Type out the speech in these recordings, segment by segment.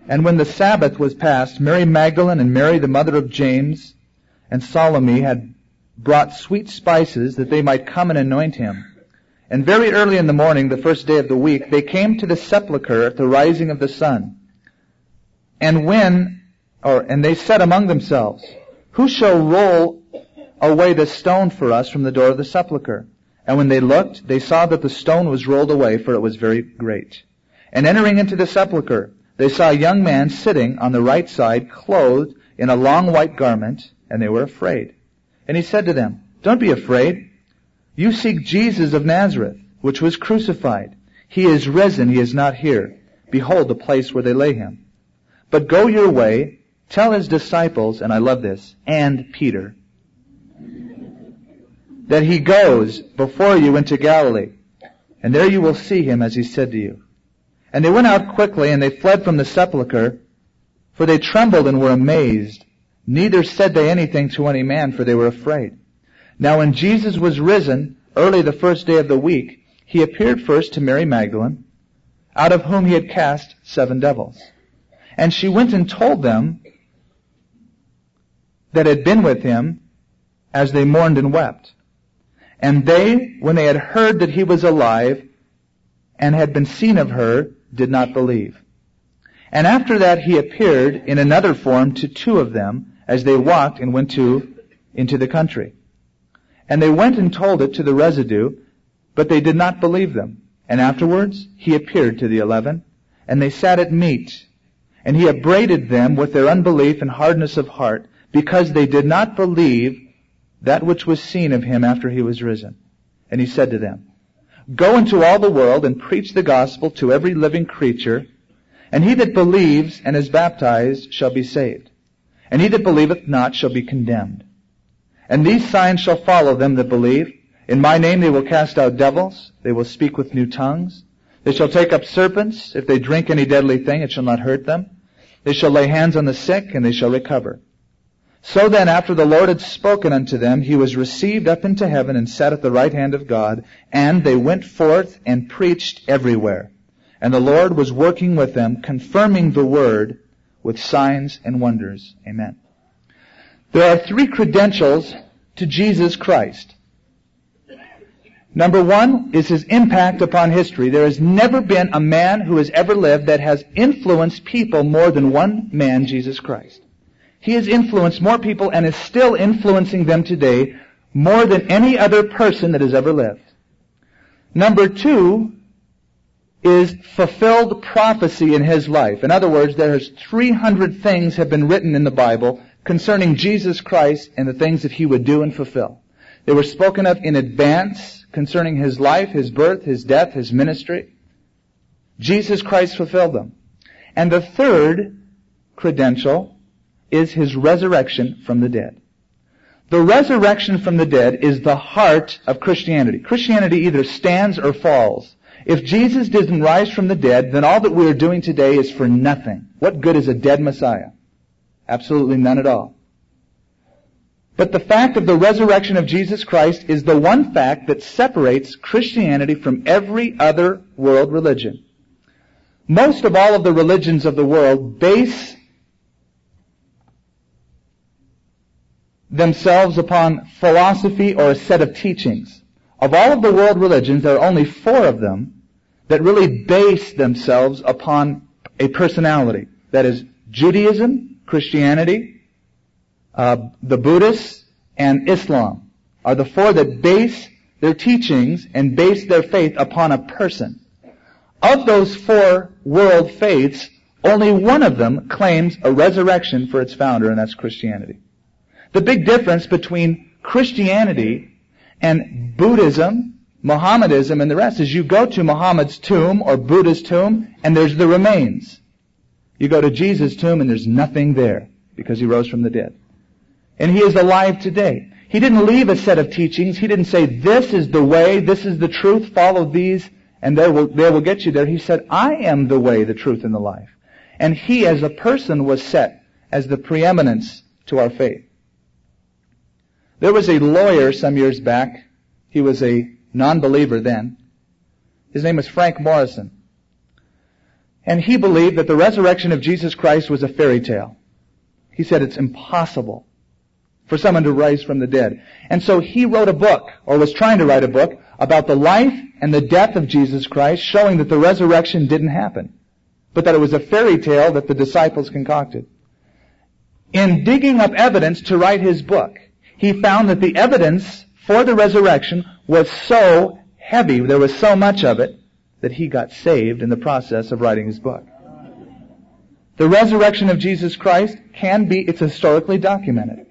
And when the Sabbath was past, Mary Magdalene and Mary, the mother of James, and Salome had brought sweet spices that they might come and anoint him. And very early in the morning, the first day of the week, they came to the sepulchre at the rising of the sun. And they said among themselves, "Who shall roll away the stone for us from the door of the sepulchre?" And when they looked, they saw that the stone was rolled away, for it was very great. And entering into the sepulchre, they saw a young man sitting on the right side, clothed in a long white garment, and they were afraid. And he said to them, "Don't be afraid. You seek Jesus of Nazareth, which was crucified. He is risen, he is not here. Behold the place where they lay him. But go your way, tell his disciples," and I love this, "and Peter, that he goes before you into Galilee, and there you will see him as he said to you." And they went out quickly, and they fled from the sepulchre, for they trembled and were amazed. Neither said they anything to any man, for they were afraid. Now when Jesus was risen, early the first day of the week, he appeared first to Mary Magdalene, out of whom he had cast 7 devils. And she went and told them that had been with him, as they mourned and wept. And they, when they had heard that he was alive and had been seen of her, did not believe. And after that he appeared in another form to 2 of them, as they walked and went into the country. And they went and told it to the residue, but they did not believe them. And afterwards he appeared to the 11, and they sat at meat. And he upbraided them with their unbelief and hardness of heart, because they did not believe that which was seen of him after he was risen. And he said to them, "Go into all the world and preach the gospel to every living creature, and he that believes and is baptized shall be saved, and he that believeth not shall be condemned. And these signs shall follow them that believe. In my name they will cast out devils, they will speak with new tongues, they shall take up serpents, if they drink any deadly thing it shall not hurt them, they shall lay hands on the sick, and they shall recover." So then, after the Lord had spoken unto them, he was received up into heaven and sat at the right hand of God, and they went forth and preached everywhere. And the Lord was working with them, confirming the word with signs and wonders. Amen. There are 3 credentials to Jesus Christ. Number 1 is his impact upon history. There has never been a man who has ever lived that has influenced people more than one man, Jesus Christ. He has influenced more people and is still influencing them today more than any other person that has ever lived. Number 2 is fulfilled prophecy in his life. In other words, there's 300 things have been written in the Bible concerning Jesus Christ and the things that he would do and fulfill. They were spoken of in advance concerning his life, his birth, his death, his ministry. Jesus Christ fulfilled them. And the 3rd credential is his resurrection from the dead. The resurrection from the dead is the heart of Christianity. Christianity either stands or falls. If Jesus didn't rise from the dead, then all that we are doing today is for nothing. What good is a dead Messiah? Absolutely none at all. But the fact of the resurrection of Jesus Christ is the one fact that separates Christianity from every other world religion. Most of all of the religions of the world base themselves upon philosophy or a set of teachings. Of all of the world religions, there are only 4 of them that really base themselves upon a personality. That is Judaism, Christianity, the Buddhists, and Islam are the 4 that base their teachings and base their faith upon a person. Of those 4 world faiths, only one of them claims a resurrection for its founder, and that's Christianity. The big difference between Christianity and Buddhism, Mohammedanism, and the rest is you go to Muhammad's tomb or Buddha's tomb and there's the remains. You go to Jesus' tomb and there's nothing there because he rose from the dead. And he is alive today. He didn't leave a set of teachings. He didn't say, this is the way, this is the truth, follow these, and they will get you there. He said, I am the way, the truth, and the life. And he as a person was set as the preeminence to our faith. There was a lawyer some years back. He was a non-believer then. His name was Frank Morrison. And he believed that the resurrection of Jesus Christ was a fairy tale. He said it's impossible for someone to rise from the dead. And so he wrote a book, or was trying to write a book, about the life and the death of Jesus Christ, showing that the resurrection didn't happen, but that it was a fairy tale that the disciples concocted. In digging up evidence to write his book, he found that the evidence for the resurrection was so heavy, there was so much of it, that he got saved in the process of writing his book. The resurrection of Jesus Christ it's historically documented.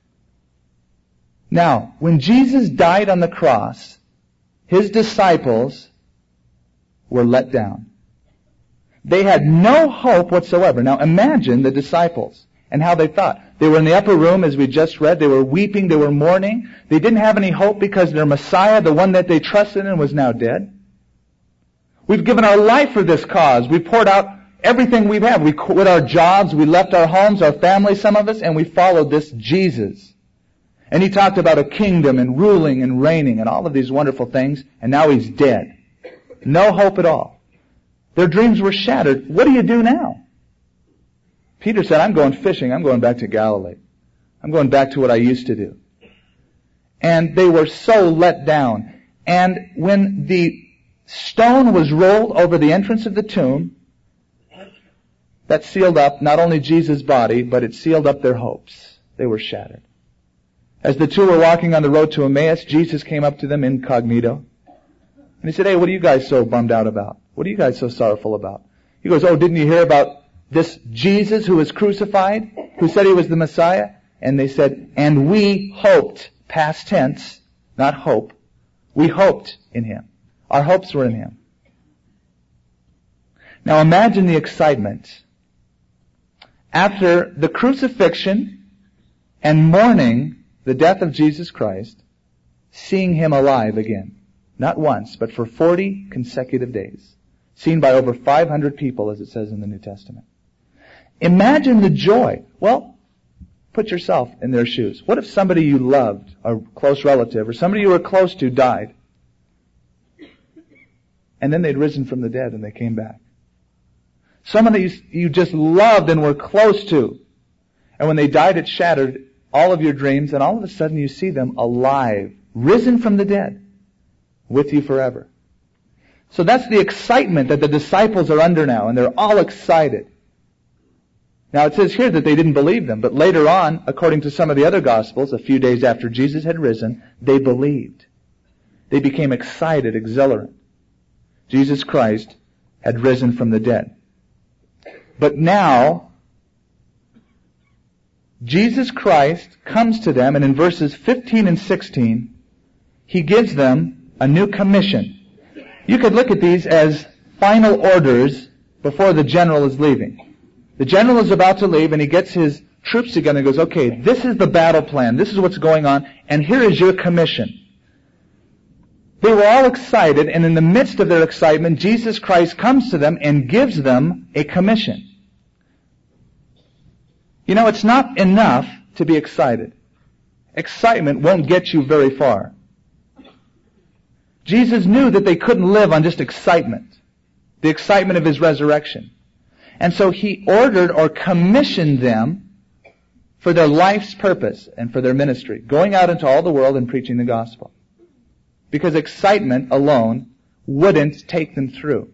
Now, when Jesus died on the cross, his disciples were let down. They had no hope whatsoever. Now imagine the disciples and how they thought. They were in the upper room, as we just read. They were weeping. They were mourning. They didn't have any hope because their Messiah, the one that they trusted in, was now dead. We've given our life for this cause. We poured out everything we've had. We quit our jobs. We left our homes, our families, some of us, and we followed this Jesus. And he talked about a kingdom and ruling and reigning and all of these wonderful things, and now he's dead. No hope at all. Their dreams were shattered. What do you do now? Peter said, I'm going fishing. I'm going back to Galilee. I'm going back to what I used to do. And they were so let down. And when the stone was rolled over the entrance of the tomb, that sealed up not only Jesus' body, but it sealed up their hopes. They were shattered. As the two were walking on the road to Emmaus, Jesus came up to them incognito. And he said, hey, what are you guys so bummed out about? What are you guys so sorrowful about? He goes, oh, didn't you hear about this Jesus who was crucified, who said he was the Messiah? And they said, and we hoped, past tense, not hope. We hoped in him. Our hopes were in him. Now imagine the excitement. After the crucifixion and mourning the death of Jesus Christ, seeing him alive again. Not once, but for 40 consecutive days. Seen by over 500 people, as it says in the New Testament. Imagine the joy. Well, put yourself in their shoes. What if somebody you loved, a close relative, or somebody you were close to died? And then they'd risen from the dead and they came back. Someone that you just loved and were close to. And when they died, it shattered all of your dreams, and all of a sudden you see them alive, risen from the dead, with you forever. So that's the excitement that the disciples are under now, and they're all excited. Now it says here that they didn't believe them, but later on, according to some of the other Gospels, a few days after Jesus had risen, they believed. They became excited, exhilarant. Jesus Christ had risen from the dead. But now, Jesus Christ comes to them, and in verses 15 and 16, he gives them a new commission. You could look at these as final orders before the general is leaving. The general is about to leave, and he gets his troops together and goes, okay, this is the battle plan, this is what's going on, and here is your commission. They were all excited, and in the midst of their excitement, Jesus Christ comes to them and gives them a commission. You know, it's not enough to be excited. Excitement won't get you very far. Jesus knew that they couldn't live on just excitement, the excitement of his resurrection. And so he ordered or commissioned them for their life's purpose and for their ministry, going out into all the world and preaching the gospel. Because excitement alone wouldn't take them through.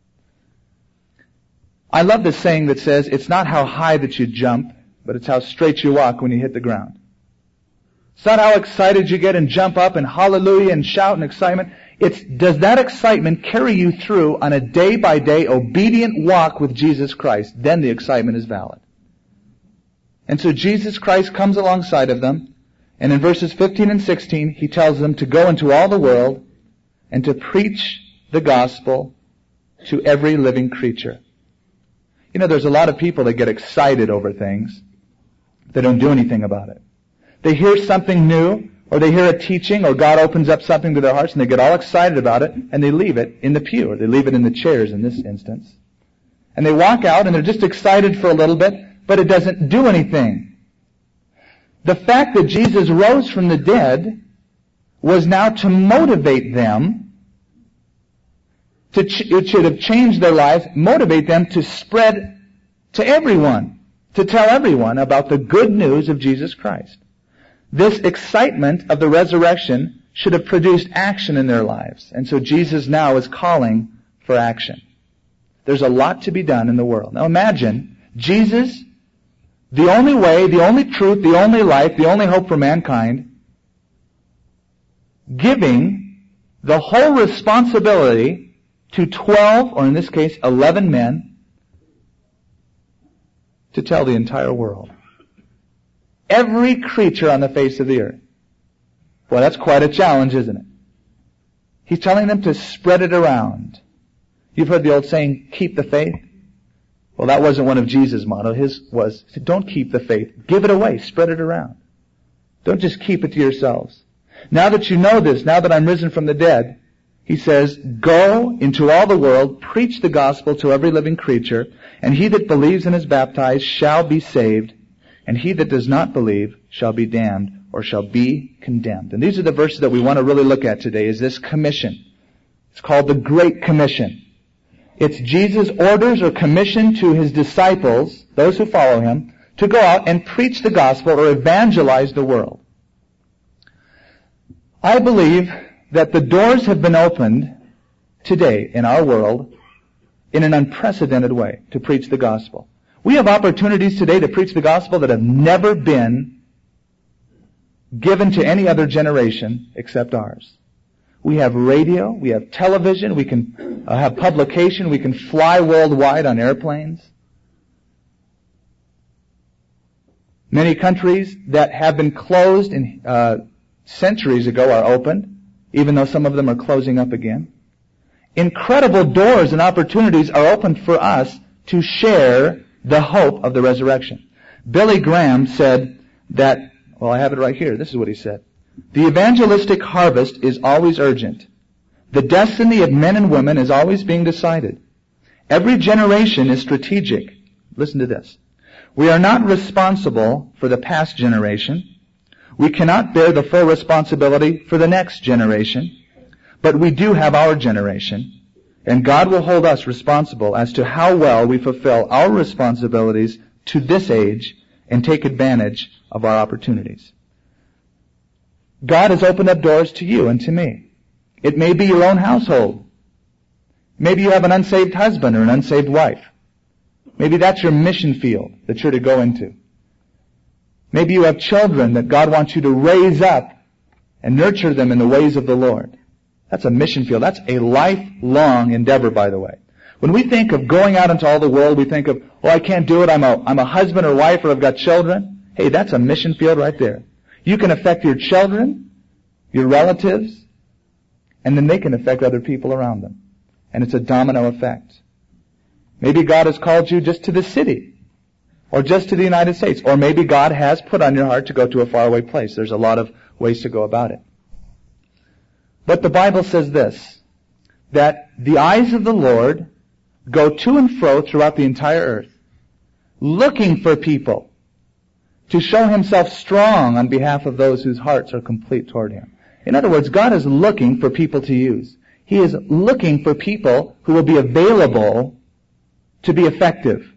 I love this saying that says, it's not how high that you jump, but it's how straight you walk when you hit the ground. It's not how excited you get and jump up and hallelujah and shout in excitement. It's, does that excitement carry you through on a day-by-day obedient walk with Jesus Christ? Then the excitement is valid. And so Jesus Christ comes alongside of them, and in verses 15 and 16, he tells them to go into all the world and to preach the gospel to every living creature. You know, there's a lot of people that get excited over things. They don't do anything about it. They hear something new, or they hear a teaching, or God opens up something to their hearts, and they get all excited about it, and they leave it in the pew, or they leave it in the chairs in this instance. And they walk out, and they're just excited for a little bit, but it doesn't do anything. The fact that Jesus rose from the dead was now to motivate them It should have changed their lives, motivate them to spread to everyone, to tell everyone about the good news of Jesus Christ. This excitement of the resurrection should have produced action in their lives. And so Jesus now is calling for action. There's a lot to be done in the world. Now imagine Jesus, the only way, the only truth, the only life, the only hope for mankind, giving the whole responsibility to 12, or in this case 11 men, to tell the entire world. Every creature on the face of the earth. Well, that's quite a challenge, isn't it? He's telling them to spread it around. You've heard the old saying, keep the faith? Well, that wasn't one of Jesus' motto. His was, don't keep the faith. Give it away. Spread it around. Don't just keep it to yourselves. Now that you know this, now that I'm risen from the dead, he says, go into all the world, preach the gospel to every living creature, and he that believes and is baptized shall be saved, and he that does not believe shall be damned, or shall be condemned. And these are the verses that we want to really look at today, is this commission. It's called the Great Commission. It's Jesus' orders or commission to his disciples, those who follow him, to go out and preach the gospel or evangelize the world. I believe that the doors have been opened today in our world in an unprecedented way to preach the gospel. We have opportunities today to preach the gospel that have never been given to any other generation except ours. We have radio, we have television, we can have publication, we can fly worldwide on airplanes. Many countries that have been closed centuries ago are opened, even though some of them are closing up again. Incredible doors and opportunities are opened for us to share the hope of the resurrection. Billy Graham said that, well, I have it right here. This is what he said. The evangelistic harvest is always urgent. The destiny of men and women is always being decided. Every generation is strategic. Listen to this. We are not responsible for the past generation. We cannot bear the full responsibility for the next generation. But we do have our generation. And God will hold us responsible as to how well we fulfill our responsibilities to this age and take advantage of our opportunities. God has opened up doors to you and to me. It may be your own household. Maybe you have an unsaved husband or an unsaved wife. Maybe that's your mission field that you're to go into. Maybe you have children that God wants you to raise up and nurture them in the ways of the Lord. That's a mission field. That's a lifelong endeavor, by the way. When we think of going out into all the world, we think of, oh, I can't do it. I'm a husband or wife or I've got children. Hey, that's a mission field right there. You can affect your children, your relatives, and then they can affect other people around them. And it's a domino effect. Maybe God has called you just to the city, or just to the United States, or maybe God has put on your heart to go to a faraway place. There's a lot of ways to go about it. But the Bible says this, that the eyes of the Lord go to and fro throughout the entire earth, looking for people to show himself strong on behalf of those whose hearts are complete toward him. In other words, God is looking for people to use. He is looking for people who will be available to be effective.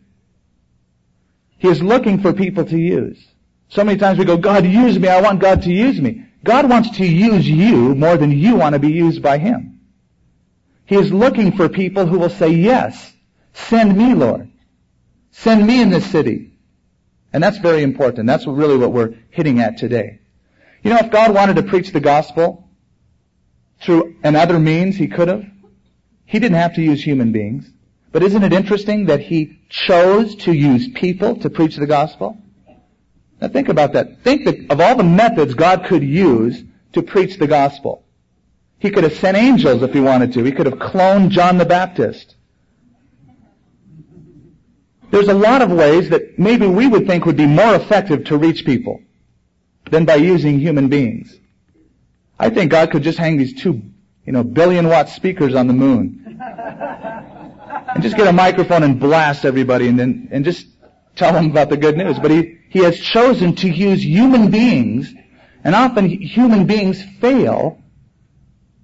He is looking for people to use. So many times we go, God, use me. I want God to use me. God wants to use you more than you want to be used by him. He is looking for people who will say, yes, send me, Lord. Send me in this city. And that's very important. That's really what we're hitting at today. You know, if God wanted to preach the gospel through another means, he could have. He didn't have to use human beings. But isn't it interesting that he chose to use people to preach the gospel? Now think about that. Think that of all the methods God could use to preach the gospel. He could have sent angels if he wanted to. He could have cloned John the Baptist. There's a lot of ways that maybe we would think would be more effective to reach people than by using human beings. I think God could just hang these 2, billion-watt speakers on the moon and just get a microphone and blast everybody and just tell them about the good news. But he has chosen to use human beings, and often human beings fail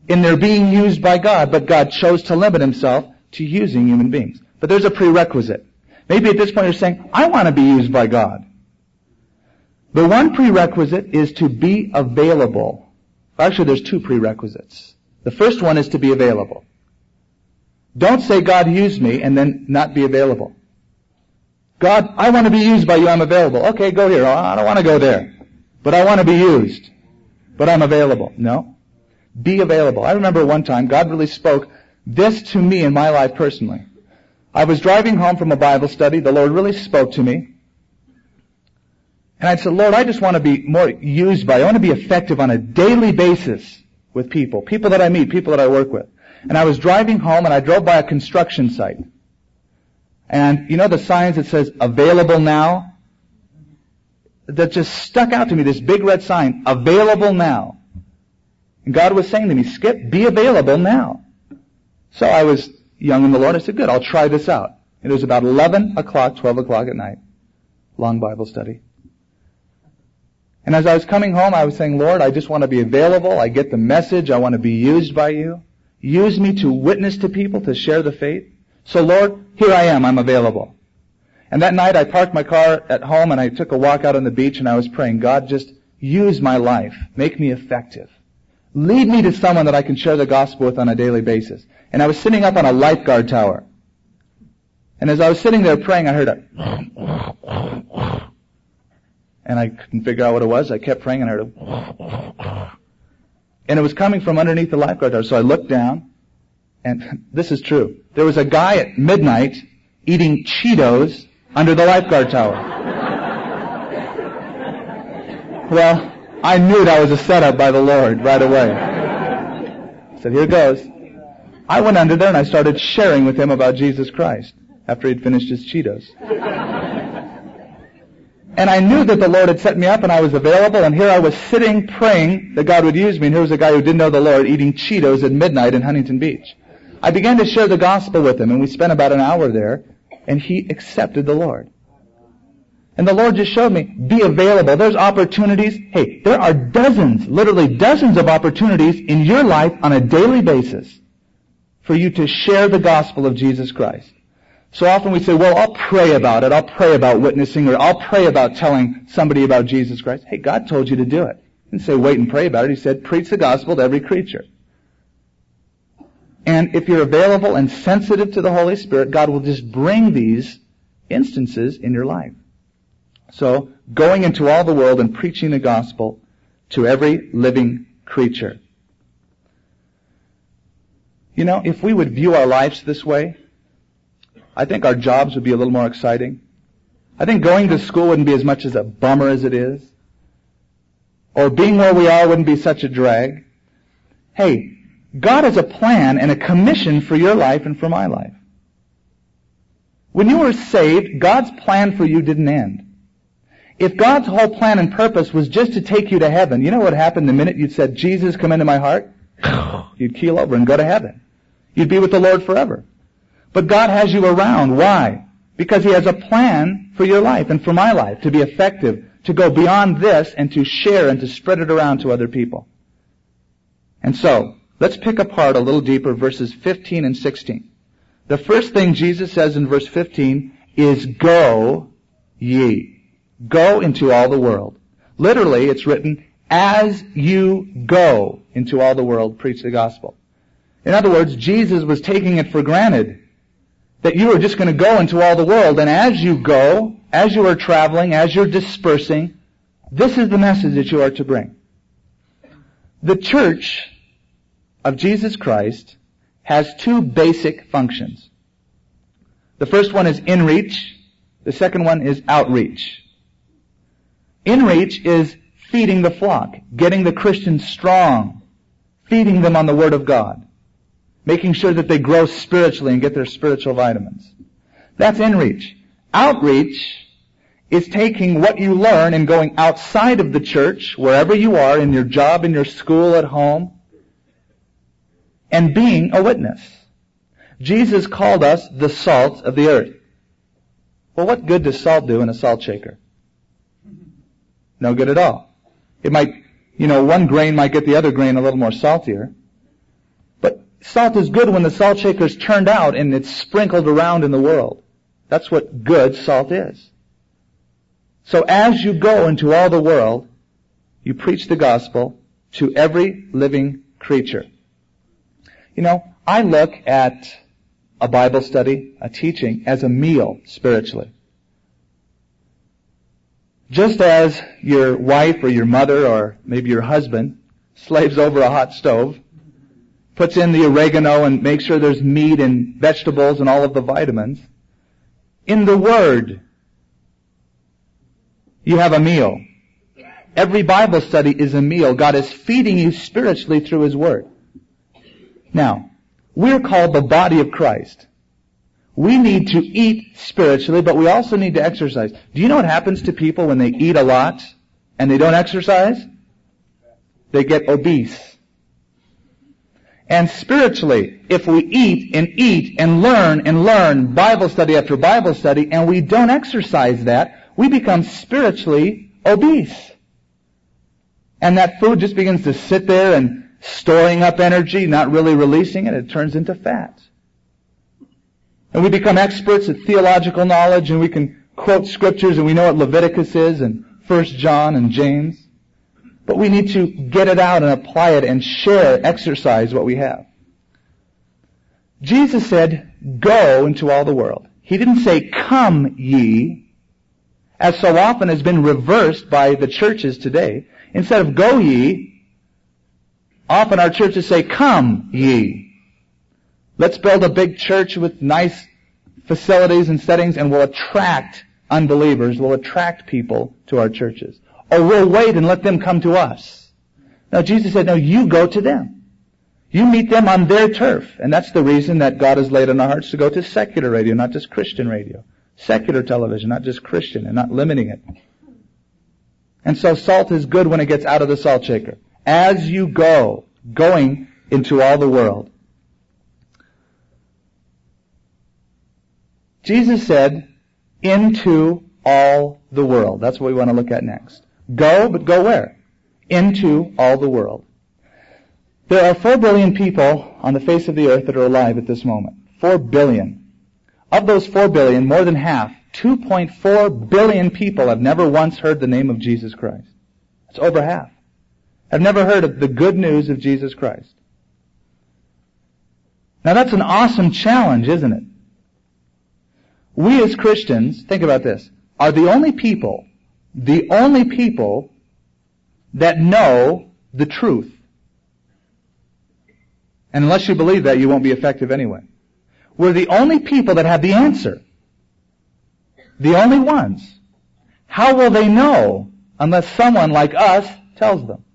in their being used by God, but God chose to limit himself to using human beings. But there's a prerequisite. Maybe at this point you're saying, I want to be used by God. The one prerequisite is to be available. Actually, there's two prerequisites. The first one is to be available. Don't say, God, use me, and then not be available. God, I want to be used by you, I'm available. Okay, go here. I don't want to go there. But I want to be used. But I'm available. No. Be available. I remember one time, God really spoke this to me in my life personally. I was driving home from a Bible study. The Lord really spoke to me. And I said, Lord, I just want to be more used by you. I want to be effective on a daily basis with people that I meet, people that I work with. And I was driving home and I drove by a construction site. And you know the signs that says, available now? That just stuck out to me, this big red sign, available now. And God was saying to me, Skip, be available now. So I was young in the Lord. I said, good, I'll try this out. It was about 11 o'clock, 12 o'clock at night. Long Bible study. And as I was coming home, I was saying, Lord, I just want to be available. I get the message. I want to be used by you. Use me to witness to people, to share the faith. So Lord, here I am. I'm available. And that night I parked my car at home and I took a walk out on the beach and I was praying, God, just use my life. Make me effective. Lead me to someone that I can share the gospel with on a daily basis. And I was sitting up on a lifeguard tower. And as I was sitting there praying, I heard a and I couldn't figure out what it was. I kept praying and I heard a and it was coming from underneath the lifeguard tower. So I looked down, and this is true. There was a guy at midnight eating Cheetos under the lifeguard tower. Well, I knew that was a setup by the Lord right away. I said, here goes. I went under there and I started sharing with him about Jesus Christ after he'd finished his Cheetos. And I knew that the Lord had set me up and I was available, and here I was sitting praying that God would use me, and here was a guy who didn't know the Lord eating Cheetos at midnight in Huntington Beach. I began to share the gospel with him, and we spent about an hour there, and he accepted the Lord. And the Lord just showed me, be available. There's opportunities. Hey, there are dozens, literally dozens of opportunities in your life on a daily basis for you to share the gospel of Jesus Christ. So often we say, well, I'll pray about it. I'll pray about witnessing, or I'll pray about telling somebody about Jesus Christ. Hey, God told you to do it. He didn't say wait and pray about it. He said preach the gospel to every creature. And if you're available and sensitive to the Holy Spirit, God will just bring these instances in your life. So, going into all the world and preaching the gospel to every living creature. You know, if we would view our lives this way, I think our jobs would be a little more exciting. I think going to school wouldn't be as much as a bummer as it is. Or being where we are wouldn't be such a drag. Hey, God has a plan and a commission for your life and for my life. When you were saved, God's plan for you didn't end. If God's whole plan and purpose was just to take you to heaven, you know what happened the minute you said, Jesus, come into my heart? You'd keel over and go to heaven. You'd be with the Lord forever. But God has you around. Why? Because He has a plan for your life and for my life to be effective, to go beyond this and to share and to spread it around to other people. And so, let's pick apart a little deeper verses 15 and 16. The first thing Jesus says in verse 15 is, go ye. Go into all the world. Literally, it's written, as you go into all the world, preach the gospel. In other words, Jesus was taking it for granted that you are just going to go into all the world, and as you go, as you are traveling, as you're dispersing, this is the message that you are to bring. The church of Jesus Christ has two basic functions. The first one is in-reach. The second one is outreach. In-reach is feeding the flock, getting the Christians strong, feeding them on the Word of God, making sure that they grow spiritually and get their spiritual vitamins. That's in-reach. Outreach is taking what you learn and going outside of the church, wherever you are, in your job, in your school, at home, and being a witness. Jesus called us the salt of the earth. Well, what good does salt do in a salt shaker? No good at all. It might, one grain might get the other grain a little more saltier. Salt is good when the salt shaker is turned out and it's sprinkled around in the world. That's what good salt is. So as you go into all the world, you preach the gospel to every living creature. You know, I look at a Bible study, a teaching, as a meal spiritually. Just as your wife or your mother or maybe your husband slaves over a hot stove, puts in the oregano and makes sure there's meat and vegetables and all of the vitamins, in the Word, you have a meal. Every Bible study is a meal. God is feeding you spiritually through His Word. Now, we're called the body of Christ. We need to eat spiritually, but we also need to exercise. Do you know what happens to people when they eat a lot and they don't exercise? They get obese. And spiritually, if we eat and learn Bible study after Bible study, and we don't exercise that, we become spiritually obese. And that food just begins to sit there and storing up energy, not really releasing it. It turns into fat. And we become experts at theological knowledge, and we can quote scriptures, and we know what Leviticus is, and 1 John and James. But we need to get it out and apply it and share, exercise what we have. Jesus said, go into all the world. He didn't say, come ye, as so often has been reversed by the churches today. Instead of go ye, often our churches say, come ye. Let's build a big church with nice facilities and settings, and we'll attract unbelievers, we'll attract people to our churches. Or we'll wait and let them come to us. No, Jesus said, no, you go to them. You meet them on their turf. And that's the reason that God has laid on our hearts to go to secular radio, not just Christian radio. Secular television, not just Christian, and not limiting it. And so salt is good when it gets out of the salt shaker. As you go, going into all the world. Jesus said, into all the world. That's what we want to look at next. Go, but go where? Into all the world. There are 4 billion people on the face of the earth that are alive at this moment. 4 billion. Of those 4 billion, more than half, 2.4 billion people have never once heard the name of Jesus Christ. That's over half. Have never heard of the good news of Jesus Christ. Now that's an awesome challenge, isn't it? We as Christians, think about this, are the only people that know the truth. And unless you believe that, you won't be effective anyway. We're the only people that have the answer. The only ones. How will they know unless someone like us tells them?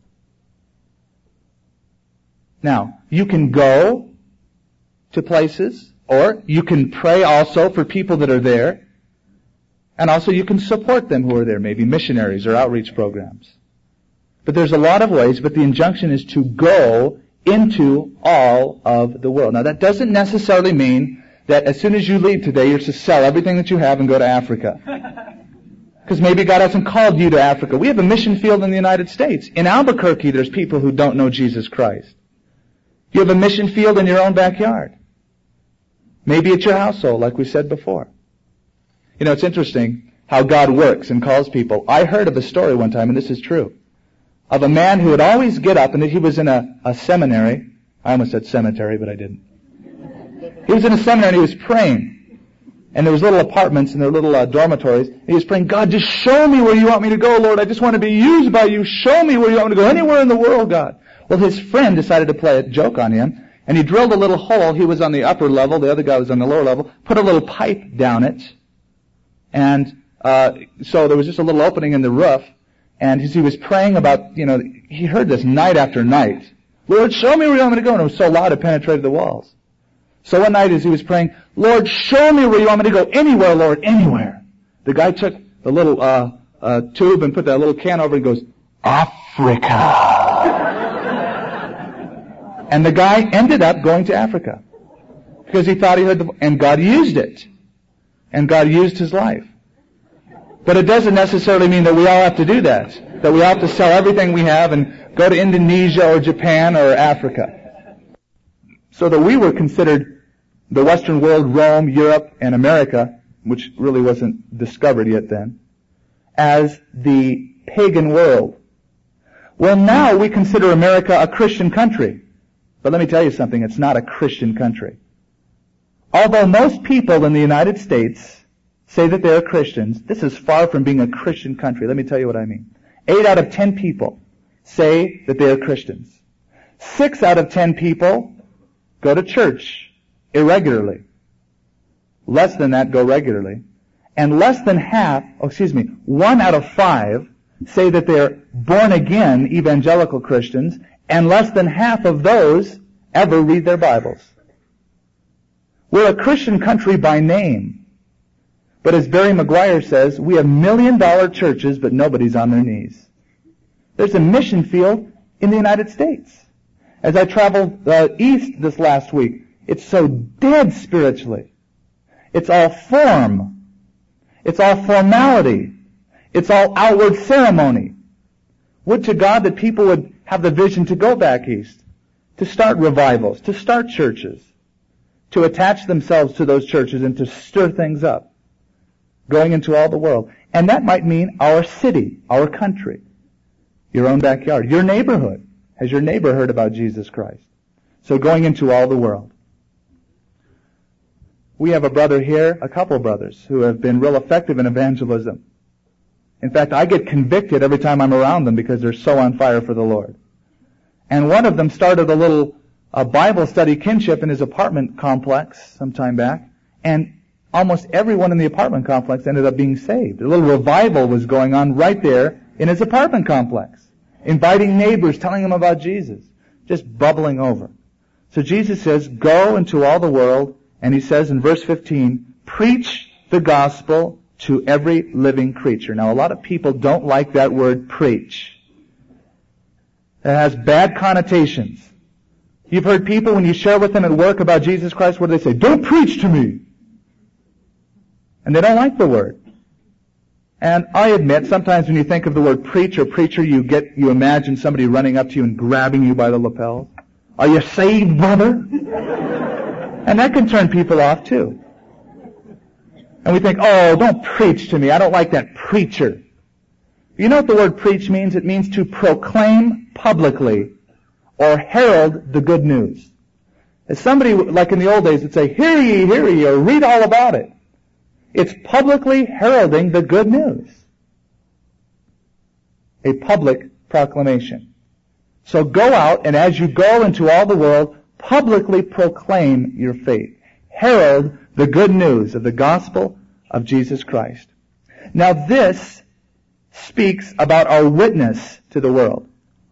Now, you can go to places, or you can pray also for people that are there, and also you can support them who are there, maybe missionaries or outreach programs. But there's a lot of ways, but the injunction is to go into all of the world. Now that doesn't necessarily mean that as soon as you leave today, you're to sell everything that you have and go to Africa. Because maybe God hasn't called you to Africa. We have a mission field in the United States. In Albuquerque, there's people who don't know Jesus Christ. You have a mission field in your own backyard. Maybe at your household, like we said before. You know, it's interesting how God works and calls people. I heard of a story one time, and this is true, of a man who would always get up, and he was in a seminary. I almost said cemetery, but I didn't. He was in a seminary and he was praying. And there was little apartments and there were little dormitories. And he was praying, God, just show me where you want me to go, Lord. I just want to be used by you. Show me where you want me to go. Anywhere in the world, God. Well, his friend decided to play a joke on him. And he drilled a little hole. He was on the upper level. The other guy was on the lower level. Put a little pipe down it. And so there was just a little opening in the roof. And as he was praying about, he heard this night after night. Lord, show me where you want me to go. And it was so loud it penetrated the walls. So one night as he was praying, Lord, show me where you want me to go. Anywhere, Lord, anywhere. The guy took the little tube and put that little can over and goes, Africa. And the guy ended up going to Africa. Because he thought he heard and God used it. And God used his life. But it doesn't necessarily mean that we all have to do that. That we all have to sell everything we have and go to Indonesia or Japan or Africa. So that we were considered the Western world, Rome, Europe, and America, which really wasn't discovered yet then, as the pagan world. Well, now we consider America a Christian country. But let me tell you something, it's not a Christian country. Although most people in the United States say that they are Christians, this is far from being a Christian country. Let me tell you what I mean. 8 out of 10 people say that they are Christians. 6 out of 10 people go to church irregularly. Less than that go regularly. And less than 1 out of 5 say that they're born again evangelical Christians, and less than half of those ever read their Bibles. We're a Christian country by name. But as Barry Maguire says, we have $1 million churches, but nobody's on their knees. There's a mission field in the United States. As I traveled east this last week, it's so dead spiritually. It's all form. It's all formality. It's all outward ceremony. Would to God that people would have the vision to go back east, to start revivals, to start churches, to attach themselves to those churches and to stir things up, going into all the world. And that might mean our city, our country, your own backyard, your neighborhood. Has your neighbor heard about Jesus Christ? So going into all the world. We have a brother here, a couple brothers, who have been real effective in evangelism. In fact, I get convicted every time I'm around them because they're so on fire for the Lord. And one of them started a little Bible study kinship in his apartment complex some time back, and almost everyone in the apartment complex ended up being saved. A little revival was going on right there in his apartment complex, inviting neighbors, telling them about Jesus, just bubbling over. So Jesus says, go into all the world, and he says in verse 15, preach the gospel to every living creature. Now, a lot of people don't like that word preach. It has bad connotations. You've heard people, when you share with them at work about Jesus Christ, what do they say? Don't preach to me. And they don't like the word. And I admit, sometimes when you think of the word preach or preacher, you imagine somebody running up to you and grabbing you by the lapels. Are you saved, brother? And that can turn people off too. And we think, oh, don't preach to me. I don't like that preacher. You know what the word preach means? It means to proclaim publicly or herald the good news. As somebody, like in the old days, would say, hear ye, or read all about it. It's publicly heralding the good news. A public proclamation. So go out, and as you go into all the world, publicly proclaim your faith. Herald the good news of the gospel of Jesus Christ. Now this speaks about our witness to the world.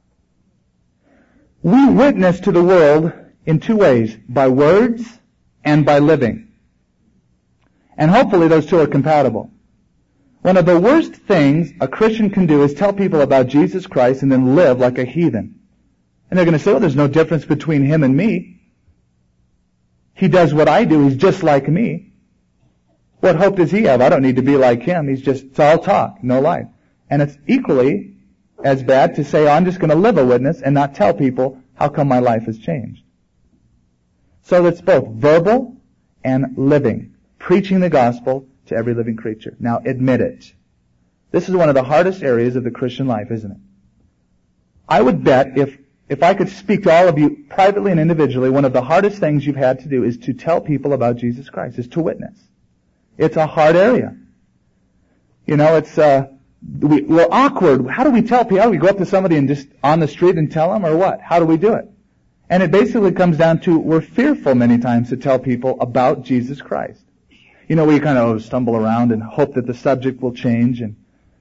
We witness to the world in 2 ways, by words and by living. And hopefully those 2 are compatible. One of the worst things a Christian can do is tell people about Jesus Christ and then live like a heathen. And they're going to say, well, there's no difference between him and me. He does what I do. He's just like me. What hope does he have? I don't need to be like him. It's all talk, no life. And it's equally as bad to say, oh, I'm just going to live a witness and not tell people how come my life has changed. So it's both verbal and living. Preaching the gospel to every living creature. Now admit it. This is one of the hardest areas of the Christian life, isn't it? I would bet if I could speak to all of you privately and individually, one of the hardest things you've had to do is to tell people about Jesus Christ, is to witness. It's a hard area. You know, we're awkward. How do we tell people? How do we go up to somebody and just on the street and tell them, or what? How do we do it? And it basically comes down to we're fearful many times to tell people about Jesus Christ. You know, we kind of stumble around and hope that the subject will change, and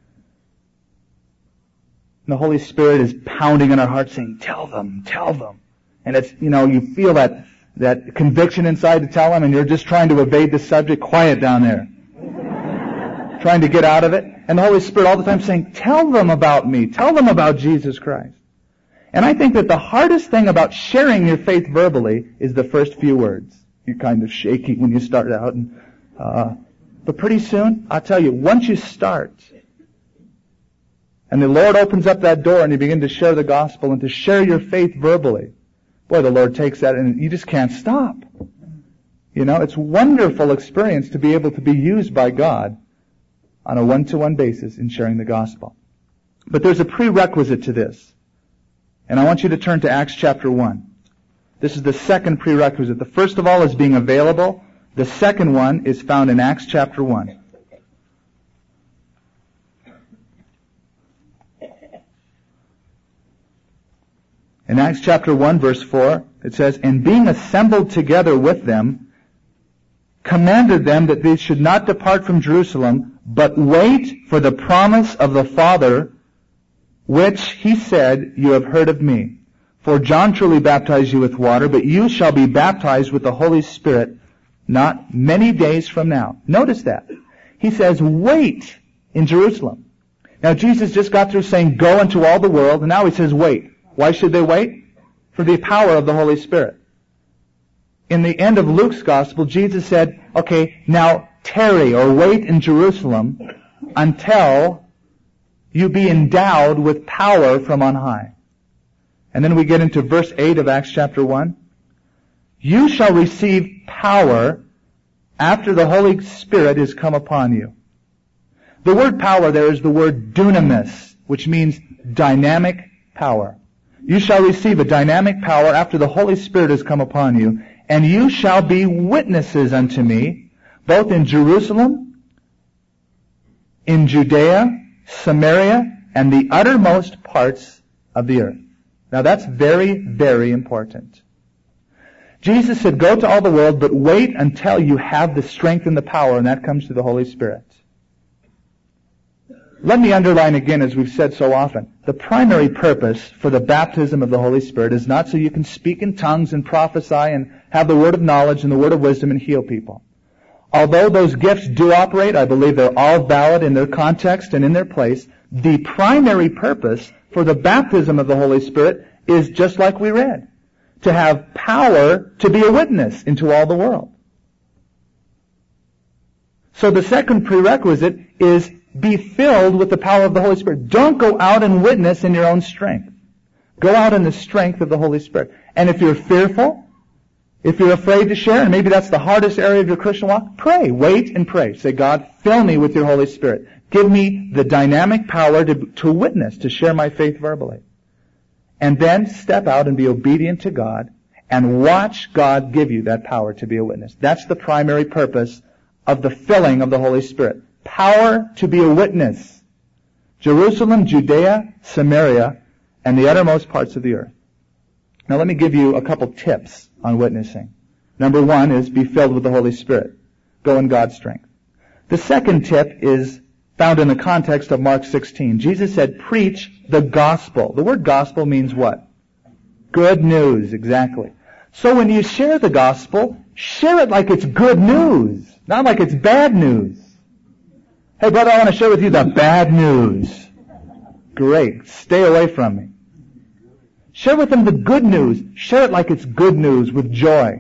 the Holy Spirit is pounding in our hearts saying, tell them. And it's, you know, you feel that conviction inside to tell them, and you're just trying to evade the subject. Quiet down there. Trying to get out of it. And the Holy Spirit all the time saying, tell them about me. Tell them about Jesus Christ. And I think that the hardest thing about sharing your faith verbally is the first few words. You're kind of shaky when you start out. But pretty soon, I'll tell you, once you start, and the Lord opens up that door and you begin to share the gospel and to share your faith verbally, boy, the Lord takes that and you just can't stop. It's a wonderful experience to be able to be used by God on a one-to-one basis in sharing the gospel. But there's a prerequisite to this. And I want you to turn to Acts chapter 1. This is the second prerequisite. The first of all is being available. The second one is found in Acts chapter 1. In Acts chapter 1, verse 4, it says, "And being assembled together with them, commanded them that they should not depart from Jerusalem, but wait for the promise of the Father, which he said, you have heard of me. For John truly baptized you with water, but you shall be baptized with the Holy Spirit not many days from now." Notice that. He says, wait in Jerusalem. Now Jesus just got through saying, go into all the world, and now he says, wait. Why should they wait? For the power of the Holy Spirit. In the end of Luke's gospel, Jesus said, okay, now tarry or wait in Jerusalem until you be endowed with power from on high. And then we get into verse 8 of Acts chapter 1. You shall receive power after the Holy Spirit is come upon you. The word power there is the word dunamis, which means dynamic power. You shall receive a dynamic power after the Holy Spirit has come upon you, and you shall be witnesses unto me, both in Jerusalem, in Judea, Samaria, and the uttermost parts of the earth. Now that's very, very important. Jesus said, go to all the world, but wait until you have the strength and the power, and that comes through the Holy Spirit. Let me underline again, as we've said so often, the primary purpose for the baptism of the Holy Spirit is not so you can speak in tongues and prophesy and have the word of knowledge and the word of wisdom and heal people. Although those gifts do operate, I believe they're all valid in their context and in their place. The primary purpose for the baptism of the Holy Spirit is just like we read, to have power to be a witness into all the world. So the second prerequisite is be filled with the power of the Holy Spirit. Don't go out and witness in your own strength. Go out in the strength of the Holy Spirit. And if you're fearful, if you're afraid to share, and maybe that's the hardest area of your Christian walk, pray. Wait and pray. Say, God, fill me with your Holy Spirit. Give me the dynamic power to witness, to share my faith verbally. And then step out and be obedient to God and watch God give you that power to be a witness. That's the primary purpose of the filling of the Holy Spirit. Power to be a witness. Jerusalem, Judea, Samaria, and the uttermost parts of the earth. Now let me give you a couple tips on witnessing. Number one is be filled with the Holy Spirit. Go in God's strength. The second tip is found in the context of Mark 16. Jesus said, preach the gospel. The word gospel means what? Good news, exactly. So when you share the gospel, share it like it's good news, not like it's bad news. Hey brother, I want to share with you the bad news. Great. Stay away from me. Share with them the good news. Share it like it's good news with joy.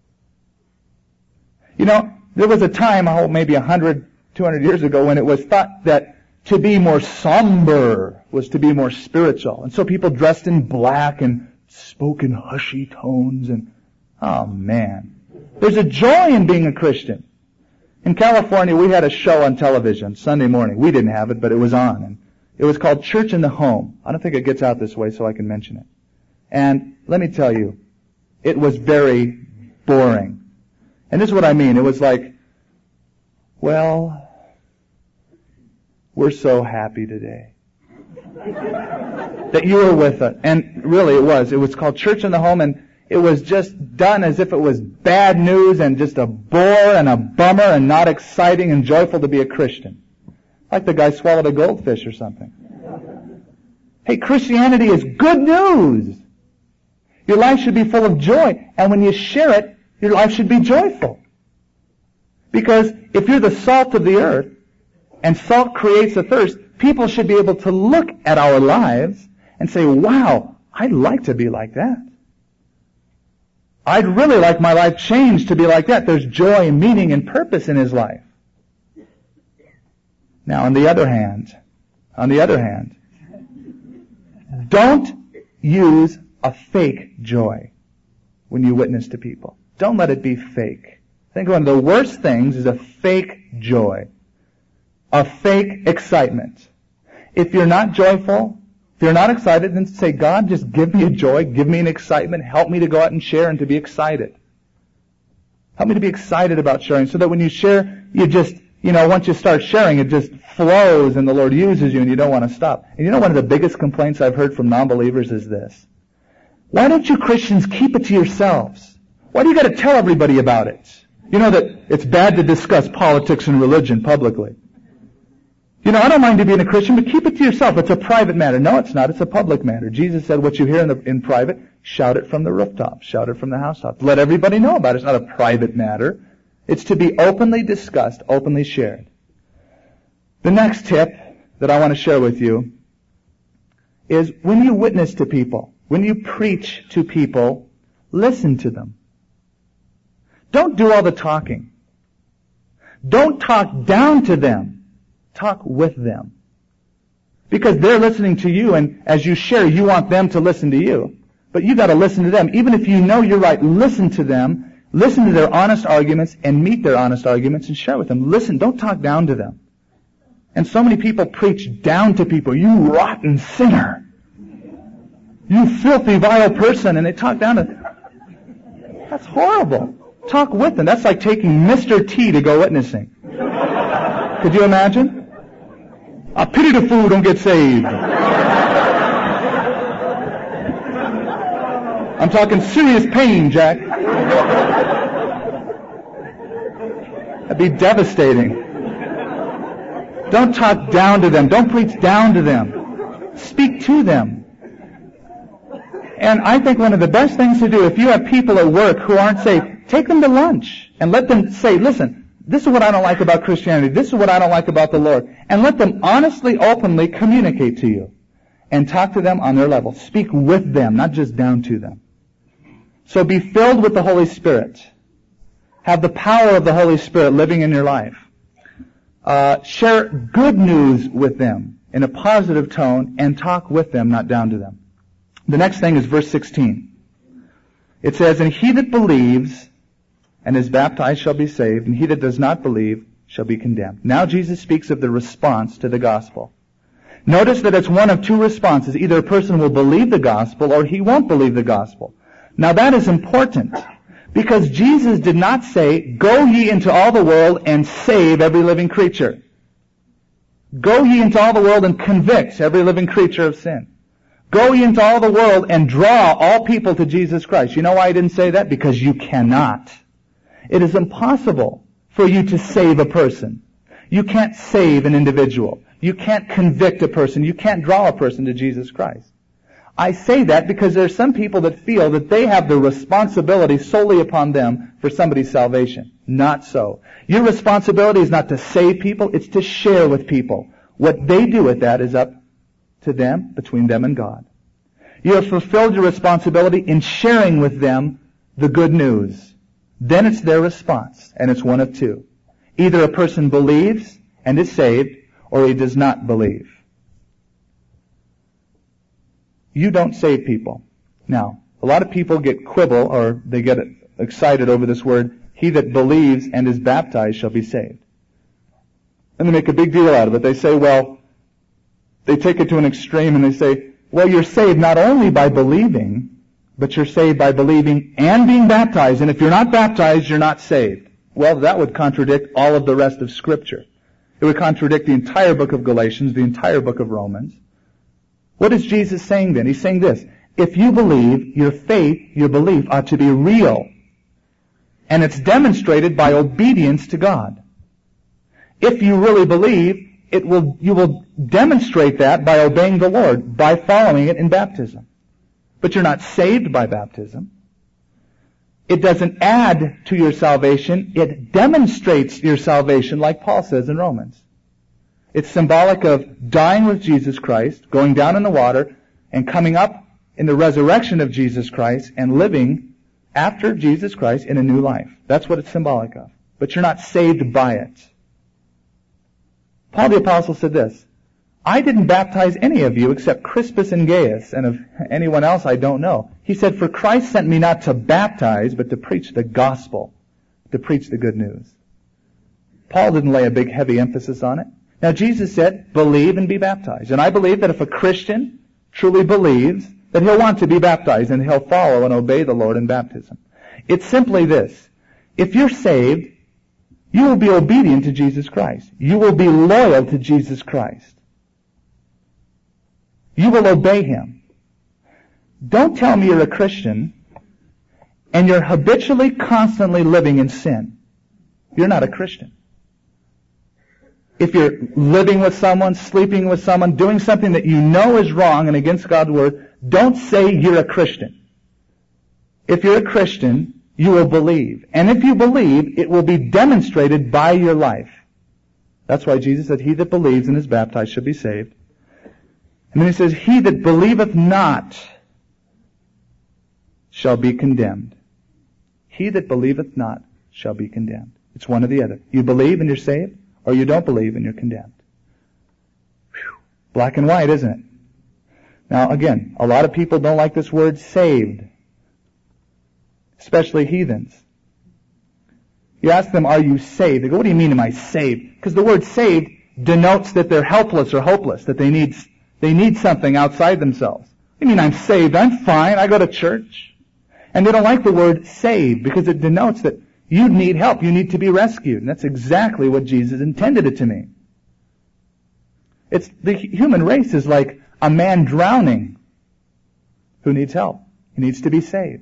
You know, there was a time, maybe 100, 200 years ago, when it was thought that to be more somber was to be more spiritual. And so people dressed in black and spoke in hushy tones and, oh man. There's a joy in being a Christian. In California, we had a show on television Sunday morning. We didn't have it, but it was on. And it was called Church in the Home. I don't think it gets out this way, so I can mention it. And let me tell you, it was very boring. And this is what I mean. It was like, well, we're so happy today that you were with us. And really it was. It was called Church in the Home, and it was just done as if it was bad news and just a bore and a bummer and not exciting and joyful to be a Christian. Like the guy swallowed a goldfish or something. Hey, Christianity is good news. Your life should be full of joy. And when you share it, your life should be joyful. Because if you're the salt of the earth, and salt creates a thirst, people should be able to look at our lives and say, wow, I'd like to be like that. I'd really like my life changed to be like that. There's joy and meaning and purpose in his life. Now, on the other hand, don't use a fake joy. when you witness to people. Don't let it be fake. I think one of the worst things is a fake joy. A fake excitement. If you're not joyful, if you're not excited, then say, God, just give me a joy, give me an excitement, help me to go out and share and to be excited. Help me to be excited about sharing so that when you share, you just, once you start sharing, it just flows and the Lord uses you and you don't want to stop. And one of the biggest complaints I've heard from non-believers is this. Why don't you Christians keep it to yourselves? Why do you got to tell everybody about it? You know that it's bad to discuss politics and religion publicly. I don't mind you being a Christian, but keep it to yourself. It's a private matter. No, it's not. It's a public matter. Jesus said what you hear in private, shout it from the rooftops, shout it from the housetops. Let everybody know about it. It's not a private matter. It's to be openly discussed, openly shared. The next tip that I want to share with you is when you witness to people, when you preach to people, listen to them. Don't do all the talking. Don't talk down to them. Talk with them. Because they're listening to you, and as you share, you want them to listen to you. But you got to listen to them. Even if you know you're right, listen to them. Listen to their honest arguments and meet their honest arguments and share with them. Listen, don't talk down to them. And so many people preach down to people. You rotten sinner. You filthy, vile person. And they talk down to them. That's horrible. Talk with them. That's like taking Mr. T to go witnessing. Could you imagine? I pity the fool don't get saved. I'm talking serious pain, Jack. That'd be devastating. Don't talk down to them. Don't preach down to them. Speak to them. And I think one of the best things to do, if you have people at work who aren't saved, take them to lunch and let them say, listen, this is what I don't like about Christianity. This is what I don't like about the Lord. And let them honestly, openly communicate to you. And talk to them on their level. Speak with them, not just down to them. So be filled with the Holy Spirit. Have the power of the Holy Spirit living in your life. Share good news with them in a positive tone and talk with them, not down to them. The next thing is verse 16. It says, and he that believes and is baptized shall be saved, and he that does not believe shall be condemned. Now Jesus speaks of the response to the gospel. Notice that it's one of two responses. Either a person will believe the gospel or he won't believe the gospel. Now that is important because Jesus did not say, go ye into all the world and save every living creature. Go ye into all the world and convict every living creature of sin. Go ye into all the world and draw all people to Jesus Christ. You know why he didn't say that? Because you cannot. It is impossible for you to save a person. You can't save an individual. You can't convict a person. You can't draw a person to Jesus Christ. I say that because there are some people that feel that they have the responsibility solely upon them for somebody's salvation. Not so. Your responsibility is not to save people, it's to share with people. What they do with that is up to them, between them and God. You have fulfilled your responsibility in sharing with them the good news. Then it's their response, and it's one of two. Either a person believes and is saved, or he does not believe. You don't save people. Now, a lot of people get quibble, or they get excited over this word, he that believes and is baptized shall be saved. And they make a big deal out of it. They say, well, they take it to an extreme and they say, well, you're saved not only by believing, but you're saved by believing and being baptized. And if you're not baptized, you're not saved. Well, that would contradict all of the rest of Scripture. It would contradict the entire book of Galatians, the entire book of Romans. What is Jesus saying then? He's saying this. If you believe, your faith, your belief ought to be real. And it's demonstrated by obedience to God. If you really believe, you will demonstrate that by obeying the Lord, by following it in baptism. But you're not saved by baptism. It doesn't add to your salvation. It demonstrates your salvation, like Paul says in Romans. It's symbolic of dying with Jesus Christ, going down in the water, and coming up in the resurrection of Jesus Christ, and living after Jesus Christ in a new life. That's what it's symbolic of. But you're not saved by it. Paul the Apostle said this, I didn't baptize any of you except Crispus and Gaius, and of anyone else I don't know. He said, for Christ sent me not to baptize, but to preach the gospel, to preach the good news. Paul didn't lay a big heavy emphasis on it. Now Jesus said, believe and be baptized. And I believe that if a Christian truly believes, that he'll want to be baptized and he'll follow and obey the Lord in baptism. It's simply this. If you're saved, you will be obedient to Jesus Christ. You will be loyal to Jesus Christ. You will obey Him. Don't tell me you're a Christian and you're habitually, constantly living in sin. You're not a Christian. If you're living with someone, sleeping with someone, doing something that you know is wrong and against God's Word, don't say you're a Christian. If you're a Christian, you will believe. And if you believe, it will be demonstrated by your life. That's why Jesus said, he that believes and is baptized shall be saved. And then he says, he that believeth not shall be condemned. He that believeth not shall be condemned. It's one or the other. You believe and you're saved, or you don't believe and you're condemned. Whew. Black and white, isn't it? Now again, a lot of people don't like this word saved. Especially heathens. You ask them, are you saved? They go, what do you mean am I saved? Because the word saved denotes that they're helpless or hopeless, that they need something outside themselves. What do you mean I'm saved? I'm fine. I go to church. And they don't like the word saved because it denotes that you need help. You need to be rescued. And that's exactly what Jesus intended it to mean. The human race is like a man drowning who needs help. He needs to be saved.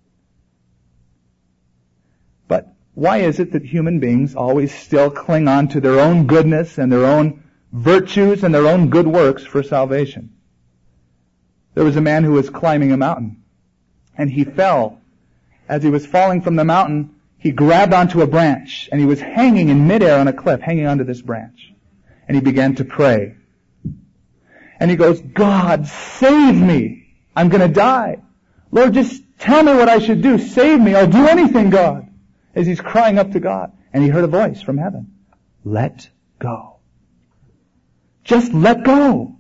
But why is it that human beings always still cling on to their own goodness and their own virtues and their own good works for salvation? There was a man who was climbing a mountain, and he fell. As he was falling from the mountain, he grabbed onto a branch, and he was hanging in midair on a cliff, hanging onto this branch. And he began to pray. And he goes, God, save me. I'm going to die. Lord, just tell me what I should do. Save me. I'll do anything, God. As he's crying up to God. And he heard a voice from heaven. Let go. Just let go.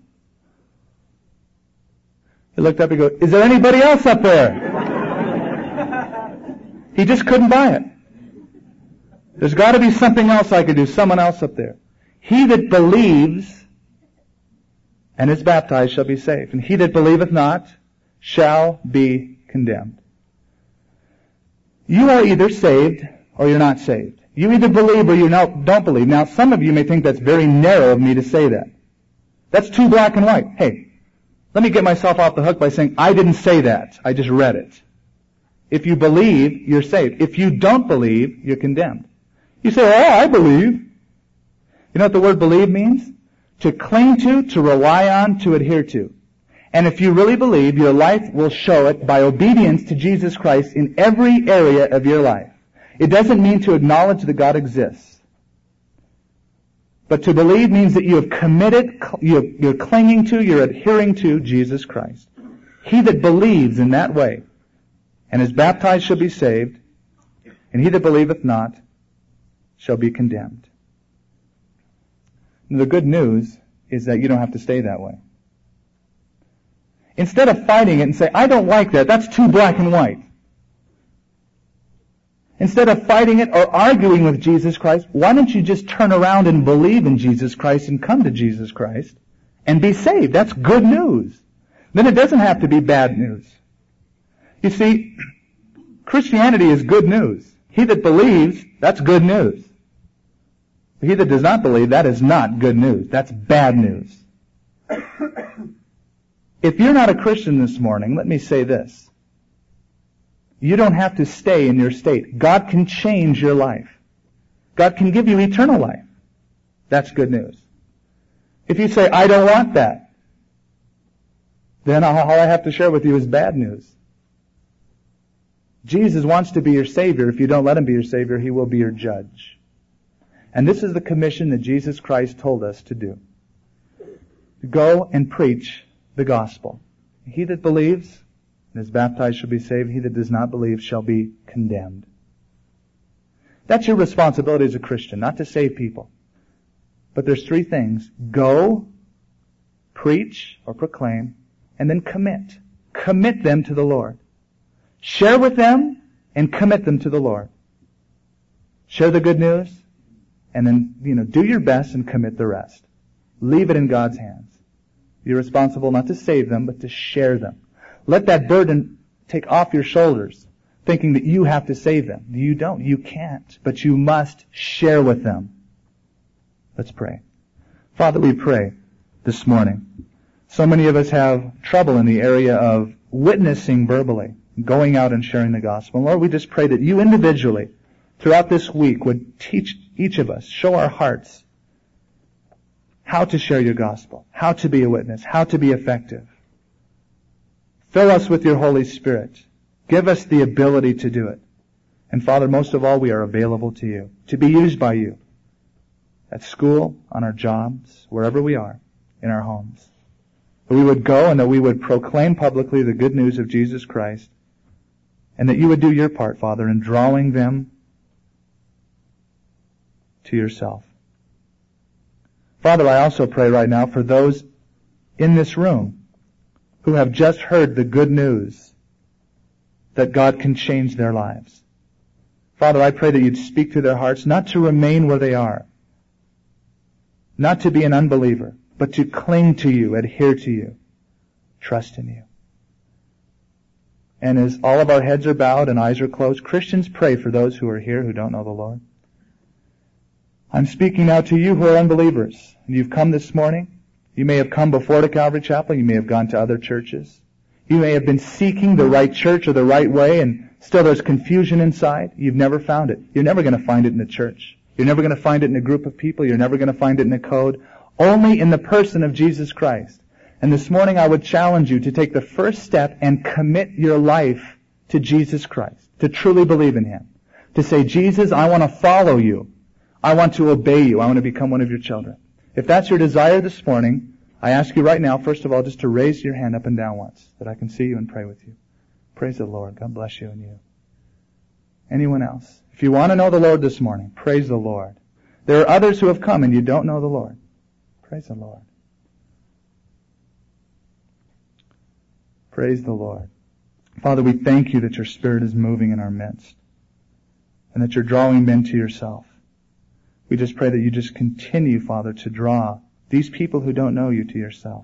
He looked up and goes, is there anybody else up there? He just couldn't buy it. There's got to be something else I could do. Someone else up there. He that believes and is baptized shall be saved. And he that believeth not shall be condemned. You are either saved or you're not saved. You either believe or you don't believe. Now, some of you may think that's very narrow of me to say that. That's too black and white. Hey, let me get myself off the hook by saying, I didn't say that. I just read it. If you believe, you're saved. If you don't believe, you're condemned. You say, oh, I believe. You know what the word believe means? To cling to rely on, to adhere to. And if you really believe, your life will show it by obedience to Jesus Christ in every area of your life. It doesn't mean to acknowledge that God exists. But to believe means that you have committed, you're clinging to, you're adhering to Jesus Christ. He that believes in that way and is baptized shall be saved, and he that believeth not shall be condemned. And the good news is that you don't have to stay that way. Instead of fighting it and say, I don't like that, that's too black and white. Instead of fighting it or arguing with Jesus Christ, why don't you just turn around and believe in Jesus Christ and come to Jesus Christ and be saved? That's good news. Then it doesn't have to be bad news. You see, Christianity is good news. He that believes, that's good news. He that does not believe, that is not good news. That's bad news. If you're not a Christian this morning, let me say this. You don't have to stay in your state. God can change your life. God can give you eternal life. That's good news. If you say, I don't want that, then all I have to share with you is bad news. Jesus wants to be your Savior. If you don't let Him be your Savior, He will be your judge. And this is the commission that Jesus Christ told us to do. To go and preach the gospel. He that believes and is baptized shall be saved. He that does not believe shall be condemned. That's your responsibility as a Christian, not to save people. But there's three things. Go preach or proclaim, and then commit. Commit them to the Lord. Share with them and commit them to the Lord. Share the good news, and then, do your best and commit the rest. Leave it in God's hands. You're responsible not to save them, but to share them. Let that burden take off your shoulders, thinking that you have to save them. You don't. You can't. But you must share with them. Let's pray. Father, we pray this morning. So many of us have trouble in the area of witnessing verbally, going out and sharing the gospel. Lord, we just pray that you individually, throughout this week, would teach each of us, show our hearts how to share your gospel, how to be a witness, how to be effective. Fill us with your Holy Spirit. Give us the ability to do it. And Father, most of all, we are available to you, to be used by you, at school, on our jobs, wherever we are, in our homes. That we would go and that we would proclaim publicly the good news of Jesus Christ, and that you would do your part, Father, in drawing them to yourself. Father, I also pray right now for those in this room who have just heard the good news that God can change their lives. Father, I pray that you'd speak to their hearts, not to remain where they are, not to be an unbeliever, but to cling to you, adhere to you, trust in you. And as all of our heads are bowed and eyes are closed, Christians, pray for those who are here who don't know the Lord. I'm speaking now to you who are unbelievers. And you've come this morning. You may have come before to Calvary Chapel. You may have gone to other churches. You may have been seeking the right church or the right way, and still there's confusion inside. You've never found it. You're never going to find it in the church. You're never going to find it in a group of people. You're never going to find it in a code. Only in the person of Jesus Christ. And this morning I would challenge you to take the first step and commit your life to Jesus Christ. To truly believe in Him. To say, Jesus, I want to follow you. I want to obey you. I want to become one of your children. If that's your desire this morning, I ask you right now, first of all, just to raise your hand up and down once, that I can see you and pray with you. Praise the Lord. God bless you and you. Anyone else? If you want to know the Lord this morning, praise the Lord. There are others who have come and you don't know the Lord. Praise the Lord. Praise the Lord. Father, we thank you that your Spirit is moving in our midst and that you're drawing men to yourself. We just pray that you just continue, Father, to draw these people who don't know you to yourself.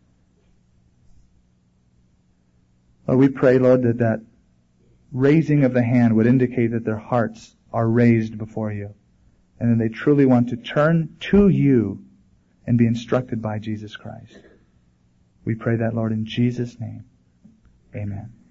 Lord, we pray, Lord, that raising of the hand would indicate that their hearts are raised before you and that they truly want to turn to you and be instructed by Jesus Christ. We pray that, Lord, in Jesus' name. Amen.